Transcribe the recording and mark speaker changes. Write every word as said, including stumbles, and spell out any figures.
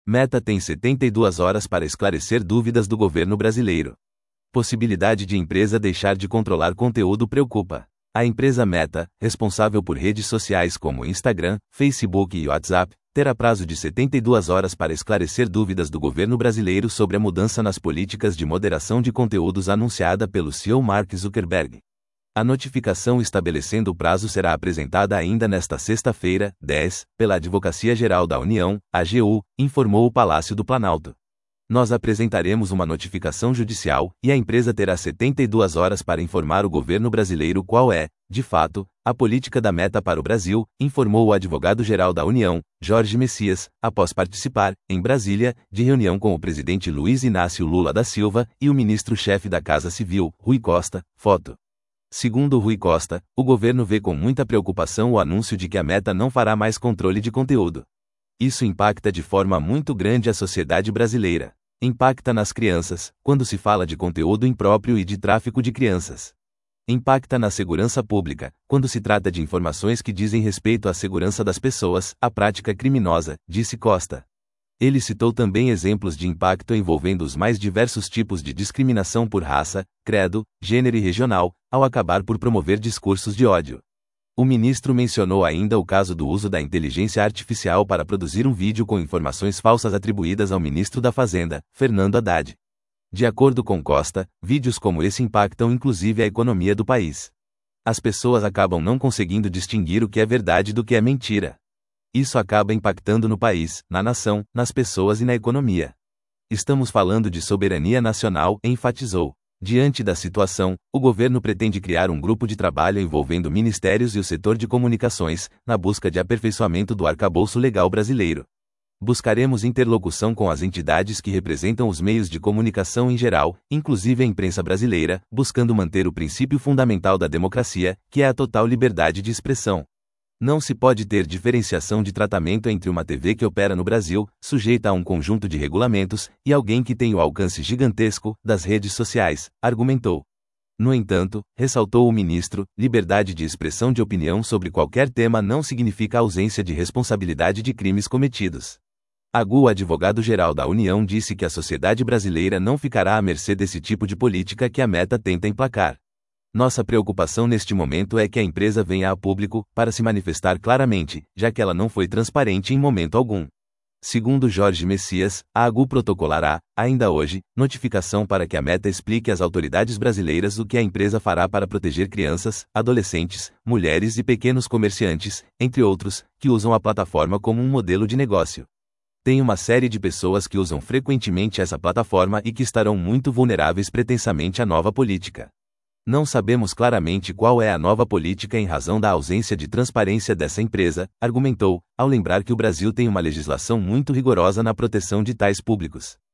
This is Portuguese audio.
Speaker 1: Meta tem setenta e duas horas para esclarecer dúvidas do governo brasileiro. Possibilidade de empresa deixar de controlar conteúdo preocupa. A empresa Meta, responsável por redes sociais como Instagram, Facebook e WhatsApp, terá prazo de setenta e duas horas para esclarecer dúvidas do governo brasileiro sobre a mudança nas políticas de moderação de conteúdos anunciada pelo C E O Mark Zuckerberg. A notificação estabelecendo o prazo será apresentada ainda nesta sexta-feira, dez, pela Advocacia Geral da União, A G U, informou o Palácio do Planalto. Nós apresentaremos uma notificação judicial, e a empresa terá setenta e duas horas para informar o governo brasileiro qual é, de fato, a política da Meta para o Brasil, informou o advogado-geral da União, Jorge Messias, após participar, em Brasília, de reunião com o presidente Luiz Inácio Lula da Silva e o ministro-chefe da Casa Civil, Rui Costa. Foto. Segundo Rui Costa, o governo vê com muita preocupação o anúncio de que a Meta não fará mais controle de conteúdo. Isso impacta de forma muito grande a sociedade brasileira. Impacta nas crianças, quando se fala de conteúdo impróprio e de tráfico de crianças. Impacta na segurança pública, quando se trata de informações que dizem respeito à segurança das pessoas, a prática criminosa, disse Costa. Ele citou também exemplos de impacto envolvendo os mais diversos tipos de discriminação por raça, credo, gênero e regional, ao acabar por promover discursos de ódio. O ministro mencionou ainda o caso do uso da inteligência artificial para produzir um vídeo com informações falsas atribuídas ao ministro da Fazenda, Fernando Haddad. De acordo com Costa, vídeos como esse impactam inclusive a economia do país. As pessoas acabam não conseguindo distinguir o que é verdade do que é mentira. Isso acaba impactando no país, na nação, nas pessoas e na economia. Estamos falando de soberania nacional, enfatizou. Diante da situação, o governo pretende criar um grupo de trabalho envolvendo ministérios e o setor de comunicações, na busca de aperfeiçoamento do arcabouço legal brasileiro. Buscaremos interlocução com as entidades que representam os meios de comunicação em geral, inclusive a imprensa brasileira, buscando manter o princípio fundamental da democracia, que é a total liberdade de expressão. Não se pode ter diferenciação de tratamento entre uma T V que opera no Brasil, sujeita a um conjunto de regulamentos, e alguém que tem o alcance gigantesco das redes sociais, argumentou. No entanto, ressaltou o ministro, liberdade de expressão de opinião sobre qualquer tema não significa ausência de responsabilidade de crimes cometidos. Agu, advogado-geral da União, disse que a sociedade brasileira não ficará à mercê desse tipo de política que a Meta tenta emplacar. Nossa preocupação neste momento é que a empresa venha a público, para se manifestar claramente, já que ela não foi transparente em momento algum. Segundo Jorge Messias, a Agu protocolará, ainda hoje, notificação para que a Meta explique às autoridades brasileiras o que a empresa fará para proteger crianças, adolescentes, mulheres e pequenos comerciantes, entre outros, que usam a plataforma como um modelo de negócio. Tem uma série de pessoas que usam frequentemente essa plataforma e que estarão muito vulneráveis pretensamente à nova política. Não sabemos claramente qual é a nova política em razão da ausência de transparência dessa empresa, argumentou, ao lembrar que o Brasil tem uma legislação muito rigorosa na proteção de tais públicos.